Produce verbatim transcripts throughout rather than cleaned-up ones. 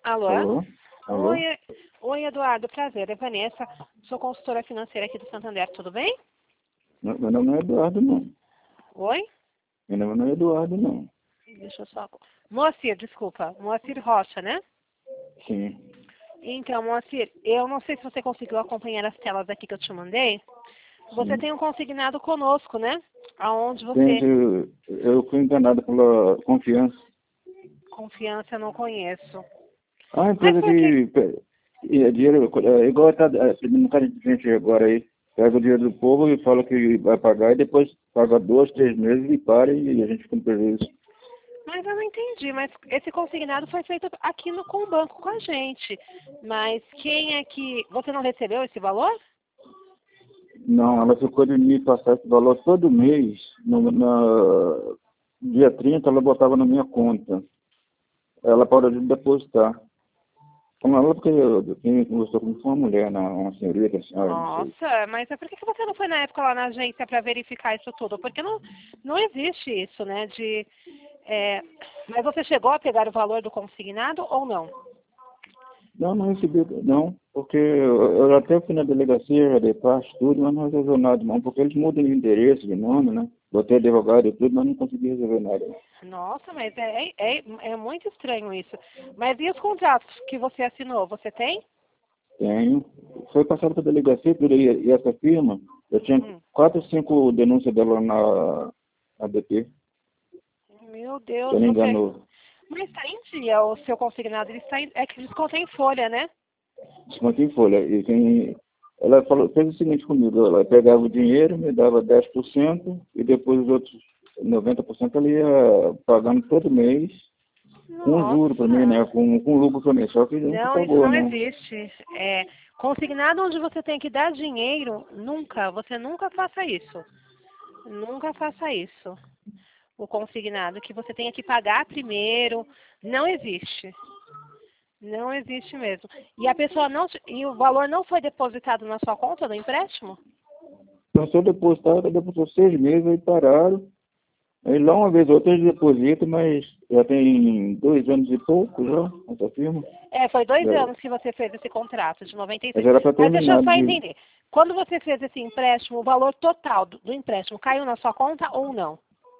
Alô? Alô? Alô? Oi, oi, Eduardo, prazer. É Vanessa, sou consultora financeira aqui do Santander, tudo bem? Meu meu nome não é Eduardo, não. Oi? Meu nome não é Eduardo, não. Deixa eu só... Moacir, desculpa. Moacir Rocha, né? Sim. Então, Moacir, eu não sei se você conseguiu acompanhar as telas aqui que eu te mandei. Você Sim. tem um consignado conosco, né? Aonde você... Gente, eu, eu fui enganado pela confiança. Confiança, eu não conheço. Ah, a Mas empresa por que... que pe- e é dinheiro, é igual tá é, pedindo um cara de gente agora aí. Pega o dinheiro do povo e fala que vai pagar e depois paga dois, três meses e para e a gente fica no prejuízo. Mas eu não entendi, mas esse consignado foi feito aqui no, com o banco, com a gente. Mas quem é que... Você não recebeu esse valor? Não, ela ficou de me passar esse valor todo mês. No, na, dia trinta ela botava na minha conta. Ela parou de depositar. Como ela, porque eu, quem conversou comigo foi uma mulher, né? Uma senhorita, senhora, não sei. Nossa, mas por que que você não foi na época lá na agência para verificar isso tudo? Porque não, não existe isso, né? De, é, mas você chegou a pegar o valor do consignado ou não? Não, não recebi, não, porque eu, eu até fui na delegacia, já dei parte, tudo, mas não resolveu nada, não, porque eles mudam de endereço, de nome, né? Botei advogado e tudo, mas não consegui resolver nada. Nossa, mas é, é, é muito estranho isso. Mas e os contratos que você assinou? Você tem? Tenho. Foi passado para a delegacia, tudo, e, e essa firma, eu tinha Hum. quatro ou cinco denúncias dela na, na B P, Meu que Deus, ela você. enganou. Mas está em dia o seu consignado, ele está em... é que desconta em folha, né? Desconto em folha. E quem, ela falou, fez o seguinte comigo, ela pegava o dinheiro, me dava dez por cento e depois os outros noventa por cento ela ia pagando todo mês, com juro para mim, né? Nossa. Com, com lucro para mim. Só que nunca Não, isso pagou, não né? existe. É, consignado onde você tem que dar dinheiro, nunca, você nunca faça isso. Nunca faça isso. O consignado, que você tenha que pagar primeiro, não existe. Não existe mesmo. E a pessoa não, e o valor não foi depositado na sua conta do empréstimo? Então, se eu depositar, ela depositou seis meses, aí pararam. Aí lá uma vez ou outra eles depositam, mas já tem dois anos e pouco já, essa firma. É, foi dois Já, anos que você fez esse contrato, de noventa e seis. já era para Mas deixa eu terminar só de. entender. Quando você fez esse empréstimo, o valor total do, do empréstimo caiu na sua conta ou não?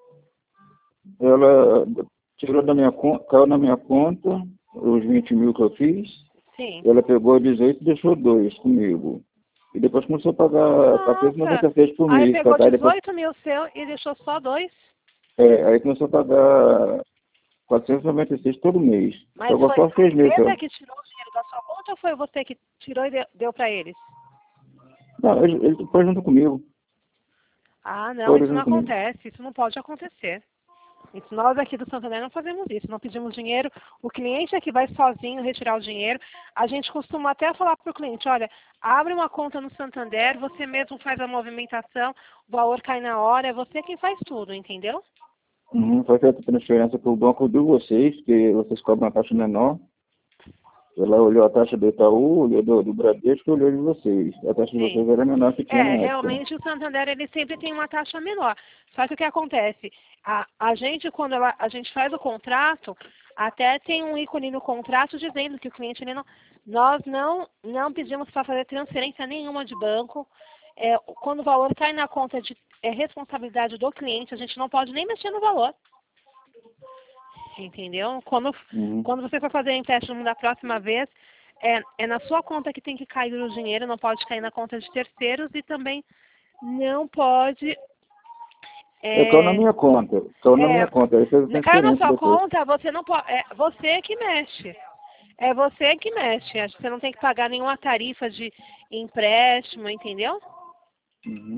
Ela tirou da minha conta, caiu na minha conta os vinte mil que eu fiz. Sim. Ela pegou dezoito e deixou dois comigo. E depois começou a pagar quatorze e Nossa! noventa e seis por Aí mês. pegou Pagar, e depois, dezoito mil seu e deixou só dois? é, aí começou a pagar quatrocentos e noventa e seis todo mês. Mas Pagou foi só a seis meses só. empresa que tirou o dinheiro da sua conta ou foi você que tirou e deu, deu para eles? Não, ele, ele foi junto comigo. Ah, não, Foram isso não junto comigo. acontece. Isso não pode acontecer. Isso, nós aqui do Santander não fazemos isso, não pedimos dinheiro. O cliente é que vai sozinho retirar o dinheiro. A gente costuma até falar para o cliente, olha, abre uma conta no Santander, você mesmo faz a movimentação, o valor cai na hora, é você quem faz tudo, entendeu? Uhum, foi feita a transferência para o banco de vocês, que vocês cobram uma taxa menor. Ela olhou a taxa do Itaú, olhou do, do Bradesco e olhou de vocês. A taxa de Sim. vocês era menor que tinha É, na época. realmente o Santander ele sempre tem uma taxa menor. Só que o que acontece? A, a gente, quando ela- a gente faz o contrato, até tem um ícone no contrato dizendo que o cliente ele não. Nós não, não pedimos para fazer transferência nenhuma de banco. É, quando o valor cai na conta de é responsabilidade do cliente, a gente não pode nem mexer no valor. Entendeu? Quando, Uhum. quando você for fazer empréstimo da próxima vez, é, é na sua conta que tem que cair o dinheiro, não pode cair na conta de terceiros e também não pode. É, caiu na É, minha conta. Caiu na minha é, conta. Aí fez a caiu na transferência sua depois. conta, você não pode. É você que mexe. É você que mexe. Você não tem que pagar nenhuma tarifa de empréstimo, entendeu? Uhum.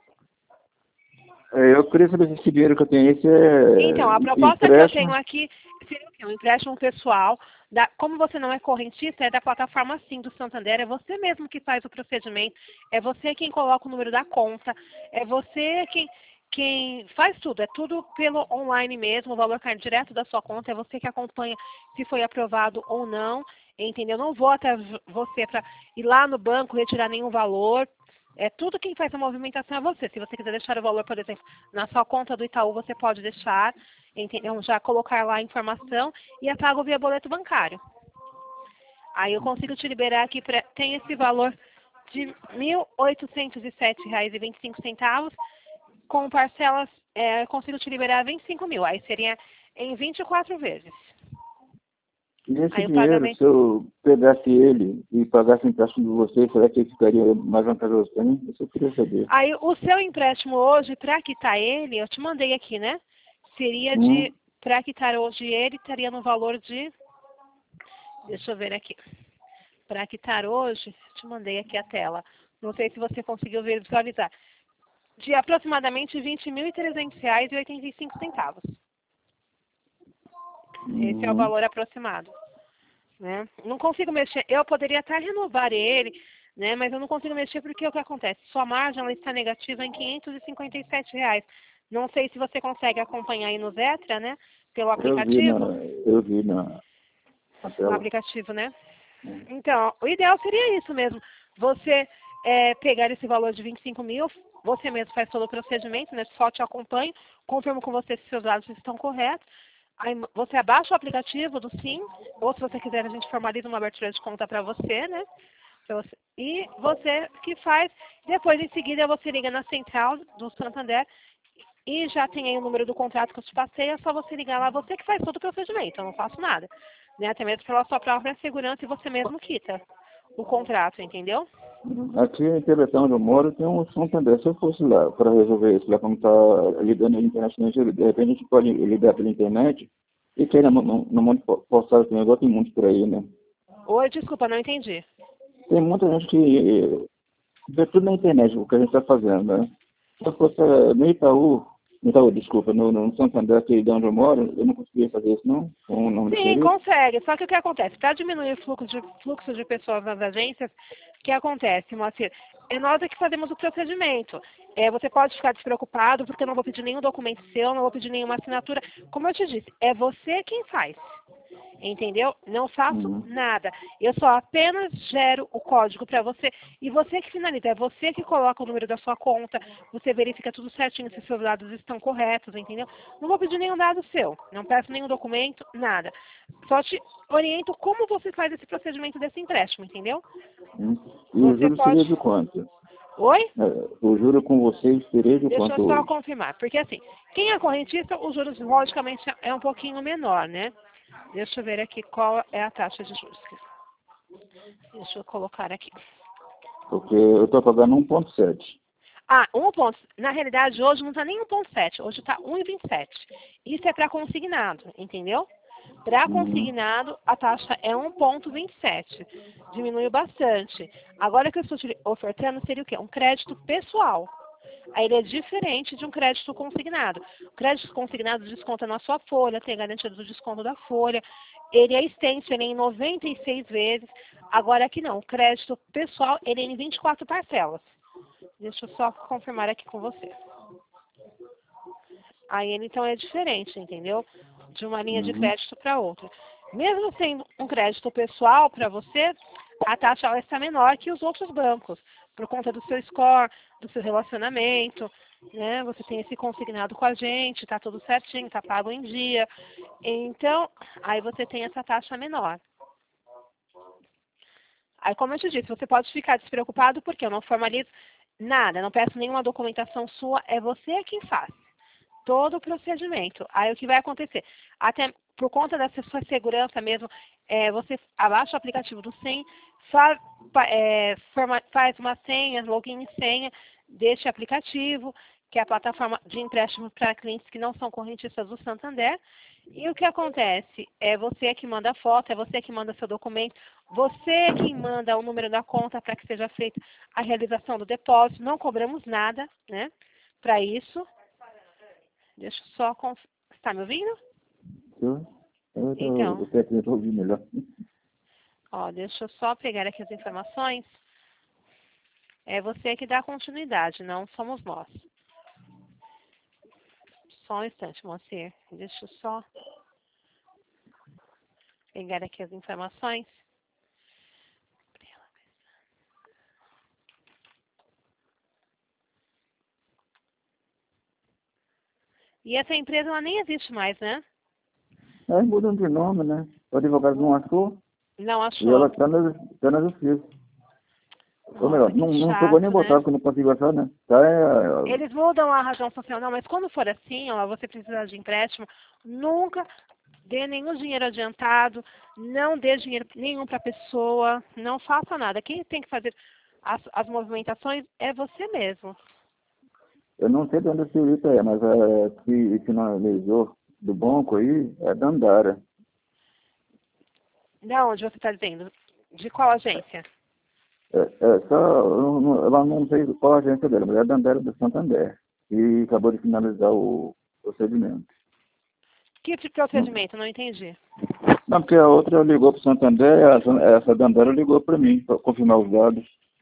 É, eu queria saber se esse dinheiro que eu tenho, esse Então, a é proposta que eu tenho empréstimo. aqui seria o quê? Um empréstimo pessoal. Da, como você não é correntista, é da plataforma Sim do Santander. É você mesmo que faz o procedimento. É você quem coloca o número da conta. É você quem, quem faz tudo. É tudo pelo online mesmo. O valor cai direto da sua conta. É você que acompanha se foi aprovado ou não. Entendeu? Não vou até você para ir lá no banco retirar nenhum valor. É tudo quem faz a movimentação é você. Se você quiser deixar o valor, por exemplo, na sua conta do Itaú, você pode deixar, entendeu? Já colocar lá a informação e é pago via boleto bancário. Aí eu consigo te liberar aqui, pra, tem esse valor de mil oitocentos e sete reais e vinte e cinco centavos, com parcelas, é, eu consigo te liberar vinte e cinco mil, aí seria em vinte e quatro vezes. E esse Aí o dinheiro, pagamento... se eu pegasse ele e pagasse empréstimo de você, será que ficaria mais vantajoso para mim? Isso eu queria saber. Aí o seu empréstimo hoje, para quitar ele, eu te mandei aqui, né? Seria de, Hum, para quitar hoje ele, estaria no valor de, deixa eu ver aqui. Para quitar hoje, te mandei aqui a tela. Não sei se você conseguiu visualizar. De aproximadamente vinte mil e trezentos reais e oitenta e cinco centavos. Esse é o hum, valor aproximado. Né? Não consigo mexer. Eu poderia até renovar ele, né? Mas eu não consigo mexer porque o que acontece? Sua margem ela está negativa em quinhentos e cinquenta e sete reais. Não sei se você consegue acompanhar aí no Zetra, né? Pelo eu vi na, aplicativo. eu vi na, na No tela. aplicativo, né? Hum. Então, o ideal seria isso mesmo. Você é, pegar esse valor de vinte e cinco mil, você mesmo faz todo o procedimento, né? Só te acompanho, confirmo com você se seus dados estão corretos. Aí você abaixa o aplicativo do Sim, ou se você quiser a gente formaliza uma abertura de conta para você, né? Pra você. E você que faz, depois em seguida você liga na central do Santander e já tem aí o número do contrato que eu te passei, é só você ligar lá, você que faz todo o procedimento, eu não faço nada. Né? Até mesmo pela sua própria segurança e você mesmo quita o contrato, entendeu? Aqui em Teletão, onde eu moro, tem um Santander. Se eu fosse lá para resolver isso, lá como está lidando na internet, de repente a gente pode lidar pela internet e que no, no, no mundo postal também, igual tem muito por aí, né? Oi, desculpa, não entendi. Tem muita gente que vê tudo na internet, o que a gente está fazendo, né? Se eu fosse eh, no Itaú, no Itaú, desculpa, no, no Santander, aqui de onde eu moro, eu não conseguia fazer isso, não? Ou não Sim, deixaria? consegue. Só que o que acontece? Para diminuir o fluxo de, fluxo de pessoas nas agências, o que acontece, Moacir? É nós é que fazemos o procedimento. É, você pode ficar despreocupado, porque eu não vou pedir nenhum documento seu, não vou pedir nenhuma assinatura. Como eu te disse, é você quem faz. Entendeu? Não faço Uhum. nada. Eu só apenas gero o código para você e você que finaliza. É você que coloca o número da sua conta, você verifica tudo certinho se seus dados estão corretos, entendeu? Não vou pedir nenhum dado seu, não peço nenhum documento, nada. Só te oriento como você faz esse procedimento desse empréstimo, entendeu? Uhum. E o Você juro pode. seria de quanto? Oi? É, o juro com vocês seria de Deixa eu quanto só hoje? confirmar. Porque assim, quem é correntista, os juros logicamente é um pouquinho menor, né? Deixa eu ver aqui qual é a taxa de juros. Deixa eu colocar aqui. Porque eu estou pagando um vírgula sete. Ah, um ponto. Na realidade, hoje não está nem um ponto sete, hoje está um vírgula vinte e sete. Isso é para consignado, entendeu? Para Uhum. consignado, a taxa é um ponto vinte e sete. Diminuiu bastante. Agora que eu estou te ofertando seria o quê? Um crédito pessoal. Aí ele é diferente de um crédito consignado. O crédito consignado desconta na sua folha, tem garantia do desconto da folha. Ele é extenso, ele é em noventa e seis vezes. Agora aqui não, o crédito pessoal, ele é em vinte e quatro parcelas. Deixa eu só confirmar aqui com você. Aí ele então é diferente, entendeu? De uma linha de Uhum. crédito para outra. Mesmo sendo um crédito pessoal para você, a taxa ela está menor que os outros bancos, por conta do seu score, do seu relacionamento, né? Você tem esse consignado com a gente, está tudo certinho, está pago em dia. Então, aí você tem essa taxa menor. Aí, como eu te disse, você pode ficar despreocupado porque eu não formalizo nada, não peço nenhuma documentação sua, é você quem faz todo o procedimento. Aí o que vai acontecer? Até por conta dessa sua segurança mesmo, é, você abaixa o aplicativo do Sim, fa, é, forma, faz uma senha, login e senha deste aplicativo, que é a plataforma de empréstimo para clientes que não são correntistas do Santander. E o que acontece? É você que manda a foto, é você que manda seu documento, você que manda o número da conta para que seja feita a realização do depósito. Não cobramos nada, né, para isso. Deixa eu só conf... Está me ouvindo? Eu eu Então, estou tentando ouvir melhor. ó, deixa eu só pegar aqui as informações. É você que dá continuidade, não somos nós. Só um instante, Moacir. Deixa eu só pegar aqui as informações. E essa empresa ela nem existe mais, né? Aí mudam de nome, né? O advogado não achou. Não E ela achou? está na, tá na justiça. Ou Nossa, melhor, que não, não chato, chegou nem a né? botar, porque eu não consigo achar, né? Tá, é, Eles mudam a razão social, não, mas quando for assim, ó, você precisa de empréstimo, nunca dê nenhum dinheiro adiantado, não dê dinheiro nenhum para a pessoa, não faça nada. Quem tem que fazer as, as movimentações é você mesmo. eu não sei de onde esse Rita é, mas é, que finalizou do banco aí é da Andara. De onde você está dizendo? De qual agência? É, é só, eu não- ela não sei qual a agência dela, mas é da Andara do Santander. E acabou de finalizar o procedimento. Que tipo de Não, procedimento? Não entendi. não, porque a outra ligou para o Santander, essa, essa da Andara ligou para mim, para confirmar os dados.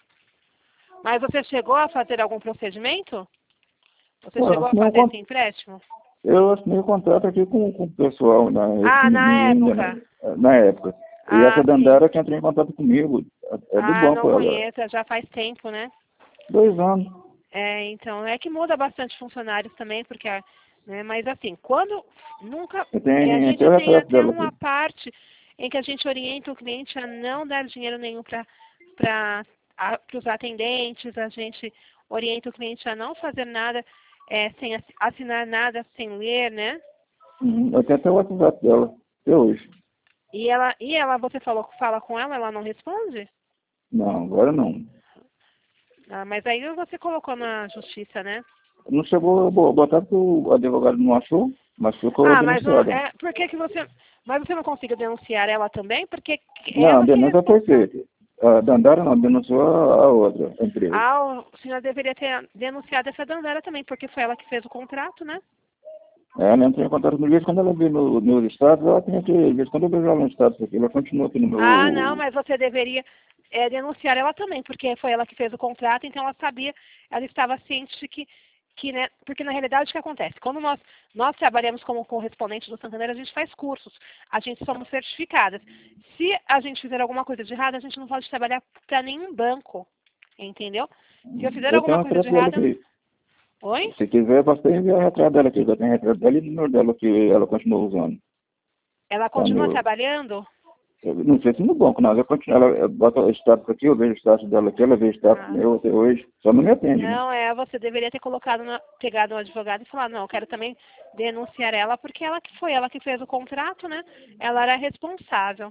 Mas você chegou a fazer algum procedimento? Você Pô, eu chegou a assinei um, fazer con- esse empréstimo? eu assinei o contrato aqui com, com o pessoal, né, esse Ah, na menino, né, época. na época. E essa Ah, da sim. Andara que entrou em contato comigo, é do Ah, não banco ela. conheço, já faz tempo, né? Dois anos. É, então, é que muda bastante funcionários também, porque, né, mas assim, quando nunca, Eu é, a tenho até gente o tem retrato até dela uma aqui. parte em que a gente orienta o cliente a não dar dinheiro nenhum para para os atendentes, a gente orienta o cliente a não fazer nada, é, sem assi- assinar nada sem ler, né? Uhum. Eu tenho até o WhatsApp dela, até hoje. E ela, e ela, você falou, fala com ela, ela não responde? Não, agora não. Ah, mas aí você colocou na justiça, né? Não chegou a bo- botar porque o advogado não achou, mas ficou Ah, mas não, denunciada. é, por que que você, mas você não conseguiu denunciar ela também? Porque Não, a ela que é denúncia foi responsável. feita. A Dandara não, denunciou a a outra a empresa. Ah, o senhor deveria ter denunciado essa Dandara também, porque foi ela que fez o contrato, né? Ela entrou em contato comigo, quando ela veio no, nos estados, ela tem que, às vezes, quando eu vejo ela nos estados aqui, ela continua aqui no Ah, não, meu... mas você deveria é, denunciar ela também, porque foi ela que fez o contrato, então ela sabia, ela estava ciente de que, que né, porque na realidade o que acontece? Quando nós, nós trabalhamos como correspondente do Santander, a gente faz cursos, a gente somos certificadas. Se a gente fizer alguma coisa de errado, a gente não pode trabalhar para nenhum banco, entendeu? Se eu fizer Eu tenho alguma um coisa de retrato dela errado, aqui. oi? Se quiser, eu posso até enviar o retrato dela aqui. Já tem retrato dela e o número dela que ela continua usando. Ela Tá continua no... trabalhando? Eu não sei se no banco, não. Ela, continua, ela bota o status aqui, eu vejo o status dela aqui, ela vê o status Ah, meu até hoje. Só não me atende, né? não, é, você deveria ter colocado, na, pegado um advogado e falar, não, eu quero também denunciar ela, porque ela que foi, ela que fez o contrato, né? Ela era responsável.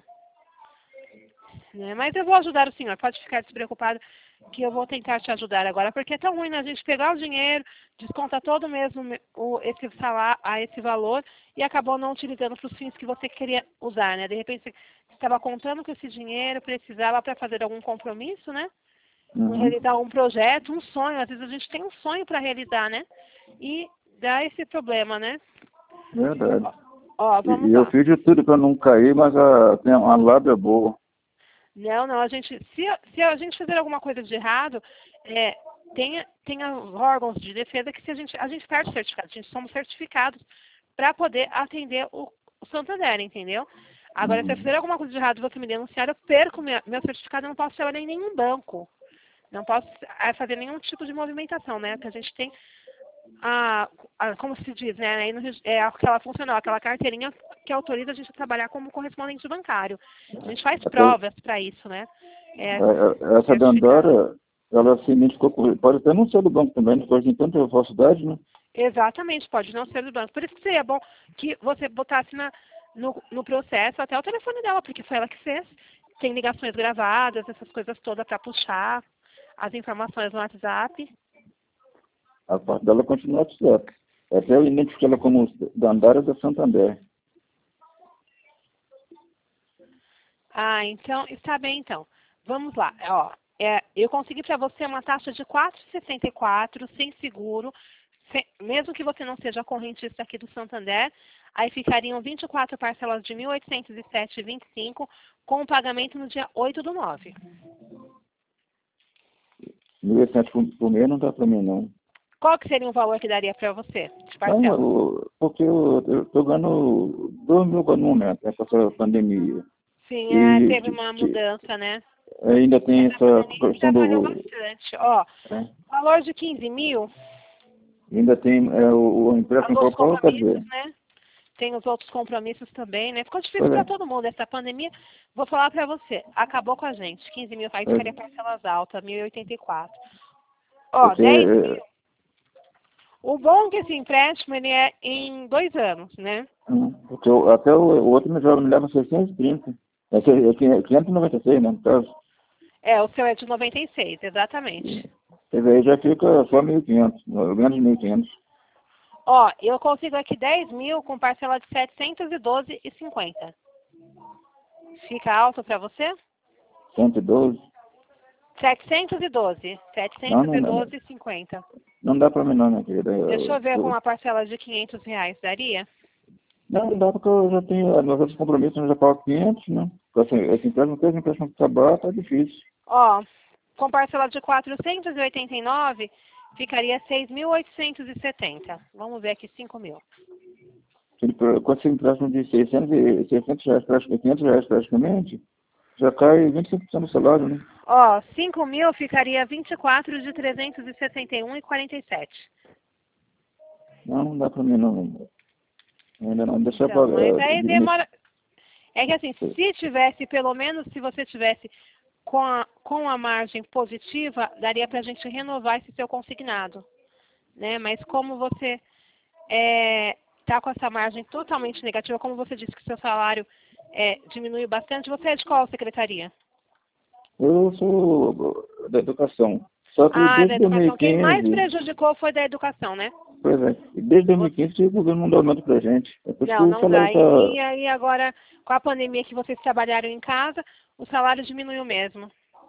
Né? Mas eu vou ajudar o senhor, pode ficar despreocupado que eu vou tentar te ajudar agora, porque é tão ruim né, a gente pegar o dinheiro, descontar todo mesmo o, esse salário, a esse valor e acabou não utilizando para os fins que você queria usar, né? De repente você estava contando com esse dinheiro, precisava para fazer algum compromisso, né? Um, Uhum. realizar um projeto, um sonho. Às vezes a gente tem um sonho para realizar, né? E dá esse problema, né? Verdade. Ó, ó, E, vamos e eu lá. fiz de tudo para não cair, mas a, tem uma lábia boa. Não, não, a gente, se, se a gente fizer alguma coisa de errado, é, tenha, tenha órgãos de defesa que se a gente, a gente perde certificado, a gente somos certificados para poder atender o, o Santander, entendeu? Agora, se eu Uhum. fizer alguma coisa de errado e você me denunciar, eu perco minha, meu certificado, eu não posso trabalhar em nenhum banco. Não posso é, fazer nenhum tipo de movimentação, né? Que a gente tem a, a como se diz, né? Aí no, é aquela funcional, aquela carteirinha que autoriza a gente a trabalhar como correspondente bancário. A gente faz Até, provas para isso, né? É, é, essa certificado. Dandara, ela se identificou com... Pode até não ser do banco também, depois de tanta falsidade, né? Exatamente, pode não ser do banco. Por isso que seria bom que você botasse na, no, no processo até o telefone dela, porque foi ela que fez. Tem ligações gravadas, essas coisas todas para puxar, as informações no WhatsApp. A parte dela continua no WhatsApp. Até eu identifiquei ela como Dandara da Santander. Ah, então, está bem então. Vamos lá. Ó, é, eu consegui para você uma taxa de quatro vírgula sessenta e quatro sem seguro, sem- mesmo que você não seja correntista aqui do Santander, aí ficariam vinte e quatro parcelas de mil oitocentos e sete vírgula vinte e cinco com o pagamento no dia oito do nove. mil e oitocentos por, por mês não dá para mim, não. Qual que seria o valor que daria para você de Não, parcela? eu- porque eu estou ganhando dois mil no momento, né, com essa pandemia. Sim, é, E teve que- uma que mudança, né? ainda tem Essa essa pandemia questão atrapalhou do... bastante. Ó, né, valor de quinze mil, ainda tem é, o, o empréstimo os qual qual, quer compromissos, dizer, né? tem os outros compromissos também, né? Ficou difícil para todo mundo essa pandemia. Vou falar para você, acabou com a gente. quinze mil, aí ficaria parcelas altas, mil e oitenta e quatro. Ó, Porque, dez mil. O bom é que esse empréstimo ele é em dois anos, né? porque eu, até o, o outro me joga me leva seiscentos e trinta. É, é quinhentos e noventa e seis, né, no caso. É, o seu é de noventa e seis, exatamente. Quer dizer, aí já fica só mil e quinhentos, menos de mil e quinhentos. Ó, eu consigo aqui dez mil com parcela de setecentos e doze reais e cinquenta centavos. Fica alto para você? cento e doze? setecentos e doze. setecentos e doze reais e cinquenta centavos. Não dá para mim não, minha querida. Eu, Deixa eu ver eu, com uma parcela de quinhentos reais, daria? Não, não dá porque eu já tenho, meus outros compromissos eu já pago quinhentos, né? Assim, esse empréstimo, esse empréstimo que trabalha, tá difícil. Ó, com parcela de quatrocentos e oitenta e nove, ficaria seis mil oitocentos e setenta. Vamos ver aqui, cinco mil. Quando você empréstimo de seiscentos, e- seiscentos reais, praticamente, quinhentos reais praticamente, já cai vinte e cinco por cento do salário, né? Ó, cinco mil ficaria vinte e quatro de trezentos e sessenta e um e quarenta e sete. Não, não dá para mim não. Ainda não, deixa Então, eu mas pagar. aí demora... É que assim, se tivesse, pelo menos se você tivesse com a, com a margem positiva, daria para a gente renovar esse seu consignado, né? Mas como você está com essa margem totalmente negativa, como você disse que seu salário é, diminuiu bastante, você é de qual secretaria? Eu sou da educação. Só que Ah, da desde educação. Quem mais dois mil e quinze, prejudicou foi da educação, né? pois é, e desde Você- dois mil e quinze o governo não dá aumento pra gente. É por isso que Não, o não salário dá. está. E, e aí agora, com a pandemia que vocês trabalharam em casa, o salário diminuiu mesmo.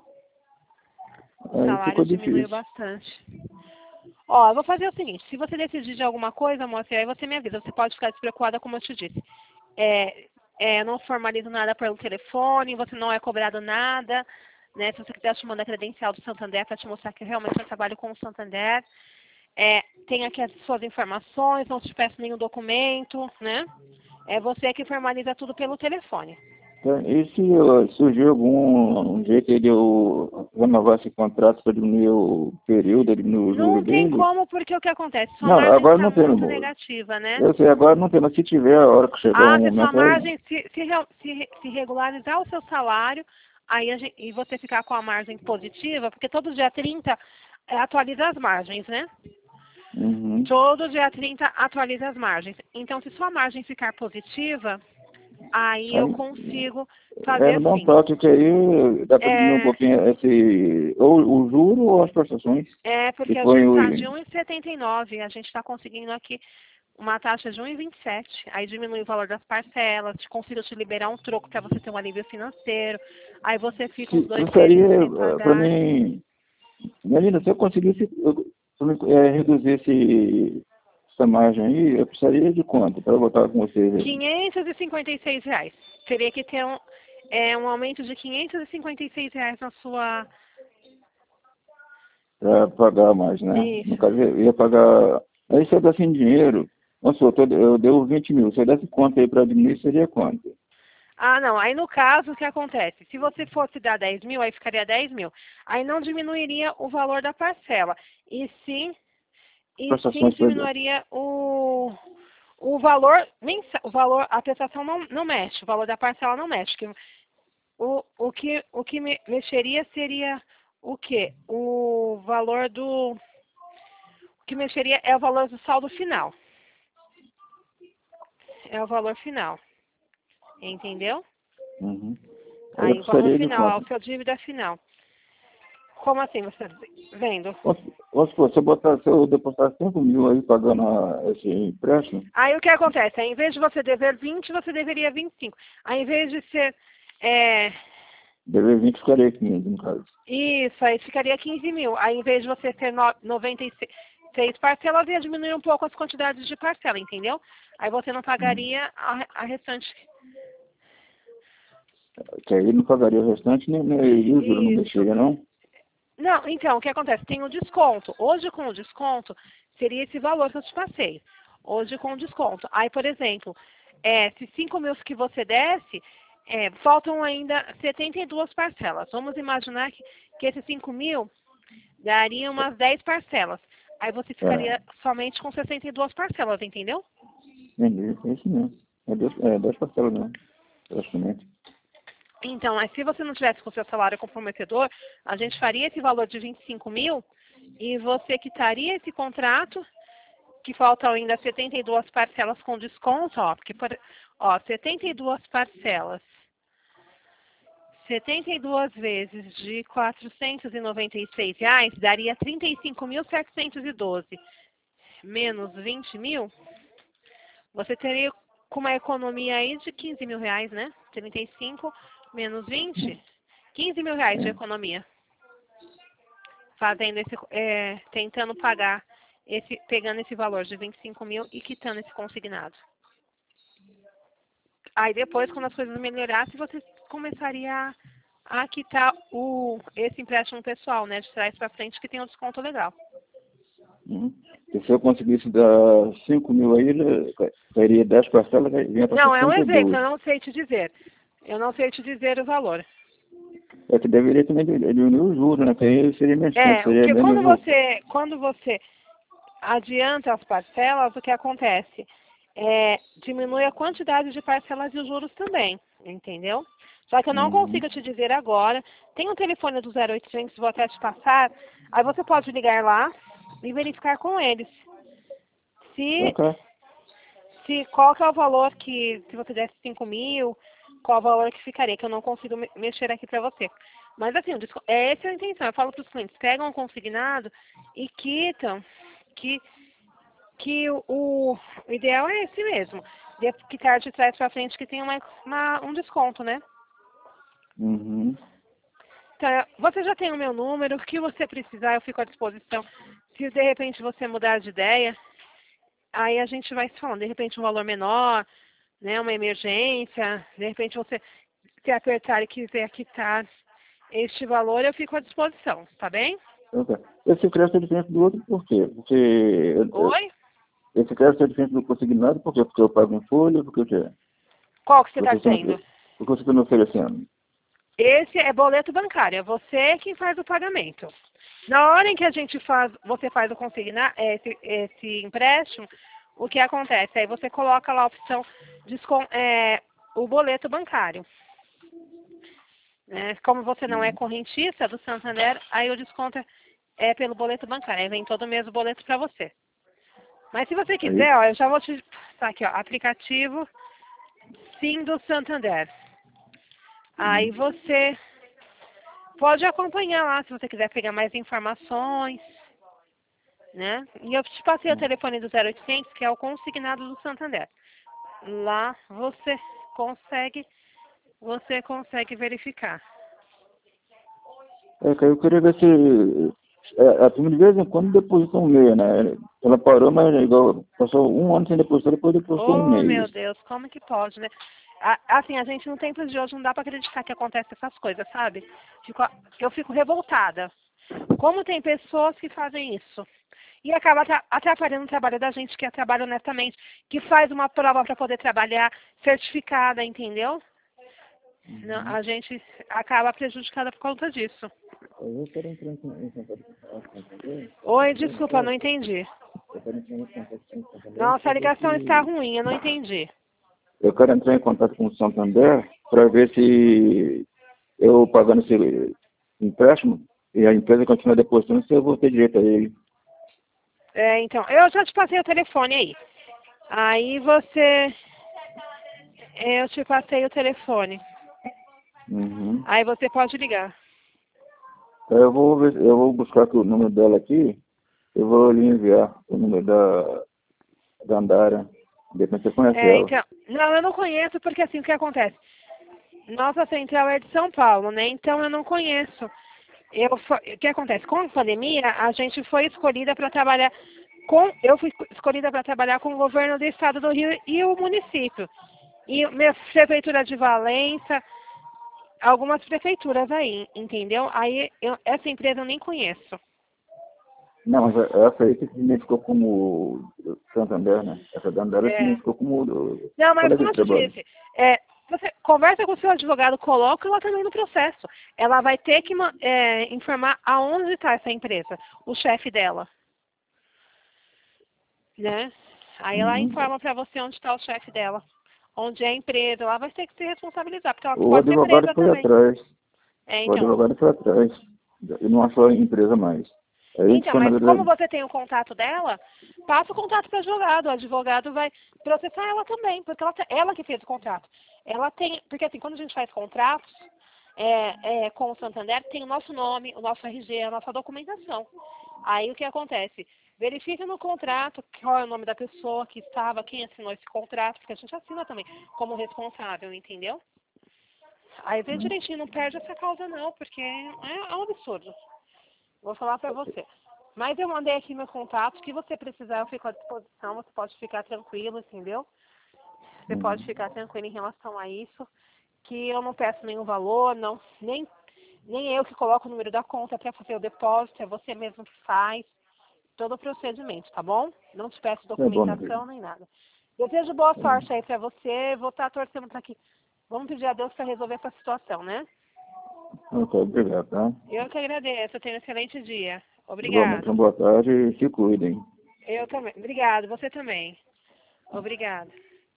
O Aí salário ficou diminuiu difícil. bastante. Ó, eu vou fazer o seguinte, se você decidir de alguma coisa, moça, aí você me avisa. Você pode ficar despreocupada, como eu te disse. É, é, eu não formalizo nada pelo telefone, você não é cobrado nada, né? Se você quiser, eu te mando a credencial do Santander para te mostrar que realmente eu trabalho com o Santander. É, tem aqui as suas informações, não te peço nenhum documento, né? É você que formaliza tudo pelo telefone. Tá, e se uh, surgir algum um jeito de eu renovar esse contrato para diminuir o período, diminuir o juro Não tem dele? como, porque o que acontece? Sua Não, margem agora está não tem, muito amor. negativa, né? Eu sei, agora não tem, mas se tiver a hora que chegar Ah, um se sua momento aí. margem, se, se, re- se, re- se regularizar o seu salário, aí a gente, e você ficar com a margem positiva, porque todo dia trinta é, atualiza as margens, né? Uhum. Todo dia trinta atualiza as margens. Então, se sua margem ficar positiva, aí eu Aí, consigo é, fazer me dá um assim. toque que aí dá para diminuir um É, pouquinho esse, ou o juro ou as prestações. é Que porque a foi gente o. está de um vírgula setenta e nove, a gente está conseguindo aqui uma taxa de um vírgula vinte e sete, aí diminui o valor das parcelas, consigo te liberar um troco para você ter um alívio financeiro, aí você fica uns Se dois meses sem precisaria, para pagar. mim, imagina, se eu conseguisse eu, eu, é, reduzir esse, essa margem aí, eu precisaria de quanto para votar com vocês aí? quinhentos e cinquenta e seis reais. Teria que ter um, é, um aumento de quinhentos e cinquenta e seis reais na sua... Para pagar mais, né? No Isso. caso, eu ia pagar. Aí se eu desse em dinheiro, vamos supor, eu eu devo vinte mil. Se eu desse conta aí para diminuir, seria quanto? Ah, não. Aí no caso, o que acontece? Se você fosse dar dez mil, aí ficaria dez mil. Aí não diminuiria o valor da parcela. E sim, e sim Prestações, por exemplo. diminuiria o, o valor mensa- o valor, a prestação não, não mexe, o valor da parcela não mexe. Que O, o que, o que me- mexeria seria o quê? O valor do. O que mexeria é o valor do saldo final. É o valor final. Entendeu? Uhum. Aí eu Aí o valor precisaria de final, é quanto? o seu dívida final. Como assim, você tá vendo? Vamos vamos supor, se eu botar, se eu depositar cinco mil aí pagando a- esse empréstimo, Aí o que acontece? Aí, em vez de você dever vinte, você deveria vinte e cinco. Aí em vez de ser. É, dever vinte ficaria quinze, no caso. isso, aí ficaria quinze mil. Aí em vez de você ter no, noventa e seis parcelas, ia diminuir um pouco as quantidades de parcela, entendeu? Aí você não Hum. pagaria a, a restante. Que aí não pagaria o restante, nem, nem e o juro não Isso. mexeria, não? Não, então, o que acontece? Tem o desconto. Hoje, com o desconto, seria esse valor que eu te passei. Hoje, com o desconto. Aí, por exemplo, é, se cinco mil que você desse, é, faltam ainda setenta e duas parcelas. Vamos imaginar que, que esses cinco mil daria umas dez parcelas. Aí você É. ficaria somente com sessenta e duas parcelas, entendeu? Entendi, é isso mesmo. É duas, é, duas parcelas mesmo, praticamente. Então, mas se você não tivesse com o seu salário comprometedor, a gente faria esse valor de vinte e cinco mil e você quitaria esse contrato, que faltam ainda setenta e duas parcelas com desconto, ó, porque, por, ó, setenta e duas parcelas, setenta e duas vezes de quatrocentos e noventa e seis reais, daria trinta e cinco mil setecentos e doze, menos vinte mil, você teria com uma economia aí de quinze mil reais, né? trinta e cinco menos vinte, quinze mil reais de É. economia. Fazendo esse, é, tentando pagar, esse, pegando esse valor de vinte e cinco mil e quitando esse consignado. Aí depois, quando as coisas melhorassem, você começaria a, a quitar o, esse empréstimo pessoal, né? De trás para frente, que tem um desconto legal. Uhum. E se eu conseguisse dar cinco mil aí, ele cairia dez parcelas, vinha para Não, é um sessenta e exemplo, dois. eu não sei te dizer. Eu não sei te dizer o valor. É que deveria também diminuir os juros, né? Que aí seria menos tempo, É, seria porque menos quando juros. você, quando você adianta as parcelas, o que acontece? É, diminui a quantidade de parcelas e os juros também, entendeu? Só que eu não Uhum. consigo te dizer agora. Tem um telefone do zero oitocentos, vou até te passar. Aí você pode ligar lá e verificar com eles. Se, Ok. se qual que é o valor que, se você desse cinco mil, qual o valor que ficaria, que eu não consigo me- mexer aqui para você. Mas assim, o desco- é essa a intenção. Eu falo para os clientes, pegam um consignado e quitam, que, que o, o ideal é esse mesmo. De quitar de trás para frente que tem uma, uma- um desconto, né? Uhum. Então, você já tem o meu número, o que você precisar, eu fico à disposição. Se de repente você mudar de ideia, aí a gente vai se falando, de repente um valor menor, né, uma emergência, de repente você se apertar e quiser quitar este valor, eu fico à disposição, tá bem? Ok. Esse crédito é diferente do outro por quê? Porque eu- eu- Oi? esse crédito é diferente do consignado, por quê? Porque eu pago em folha, porque o quê? Qual que você está Porque você dizendo? não, porque você está me oferecendo. Esse é boleto bancário, é você quem faz o pagamento. Na hora em que a gente faz, você faz o consignar, esse, esse empréstimo, o que acontece? Aí você coloca lá a opção descon, é, o boleto bancário. Né? Como você não é correntista do Santander, aí o desconto é, é pelo boleto bancário. Aí vem todo mês o boleto para você. Mas se você Aí, quiser, ó, eu já vou te. Tá aqui, ó, aplicativo Sim do Santander. Aí hum, você pode acompanhar lá se você quiser pegar mais informações, né? E eu te passei o telefone do zero oitocentos, que é o consignado do Santander. Lá você consegue, você consegue verificar. é que eu queria ver se é, a turma de vez em quando deposita um mês, né? Ela parou, mas é igual, passou um ano sem depositar, depois depositou um Oh, meu mês. Deus, como que pode, né? A- Assim, a gente no tempo de hoje não dá para acreditar que acontece essas coisas, sabe? Fico, eu fico revoltada. Como tem pessoas que fazem isso? E acaba atra- atrapalhando o trabalho da gente que trabalha honestamente, que faz uma prova para poder trabalhar certificada, entendeu? Não, Uhum. a gente acaba prejudicada por conta disso. Eu quero entrar em con- em contato com o Santander, Oi, para desculpa, não ver entendi. eu quero entrar em contato com o Santander Nossa, para a ver ligação está se ruim, eu não entendi. eu quero entrar em contato com o Santander para ver se eu pagando esse empréstimo e a empresa continua depositando, se eu vou ter direito a ele. É, então, eu já te passei o telefone aí. Aí você. Eu te passei o telefone. Uhum. Aí você pode ligar. Eu vou ver, eu vou buscar aqui o número dela aqui, eu vou lhe enviar o número da, da Andara. Depois você conhece É, ela. então. Não, eu não conheço porque assim, o que acontece? Nossa central é de São Paulo, né? Então eu não conheço. Eu, fo- o que acontece? Com a pandemia, a gente foi escolhida para trabalhar com. Eu fui escolhida para trabalhar com o governo do estado do Rio e o município. E minha prefeitura de Valença, algumas prefeituras aí, entendeu? Aí eu- essa empresa eu nem conheço. Não, mas essa aí que se identificou como Santander, né? Essa da Andara se É. identificou como o Não, mas colega como de eu te trabalho. disse, é, você conversa com o seu advogado, coloca ela também no processo. Ela vai ter que ma- é, informar aonde está essa empresa, o chefe dela, né? Aí ela Uhum. informa para você onde está o chefe dela, onde é a empresa. Ela vai ter que se responsabilizar, porque ela O pode ser advogado presa foi também. atrás. É, O então. advogado foi atrás. E não achou a empresa mais. Aí Então, foi na mas como verdade. você tem o contato dela, passa o contato para o advogado. O advogado vai processar ela também, porque ela, ela que fez o contrato. Ela tem, porque assim, quando a gente faz contratos é, é, com o Santander, tem o nosso nome, o nosso R G, a nossa documentação. Aí o que acontece? Verifica no contrato qual é o nome da pessoa que estava, quem assinou esse contrato, porque a gente assina também como responsável, entendeu? Aí vê direitinho, não perde essa causa não, porque é, é um absurdo. Vou falar pra você. Mas eu mandei aqui meu contato, que você precisar, eu fico à disposição, você pode ficar tranquilo, entendeu? Você pode ficar tranquilo em relação a isso, que eu não peço nenhum valor, não, nem, nem eu que coloco o número da conta para fazer o depósito, é você mesmo que faz todo o procedimento, tá bom? Não te peço É bom, documentação nem nada. Desejo boa sorte aí pra você, vou estar torcendo para que... Vamos pedir a Deus para resolver essa situação, né? Ok, obrigado, tá? Eu que agradeço, tenha um excelente dia. Igualmente, Obrigada. uma boa tarde e se cuidem. Eu também. Obrigada, você também. Obrigada.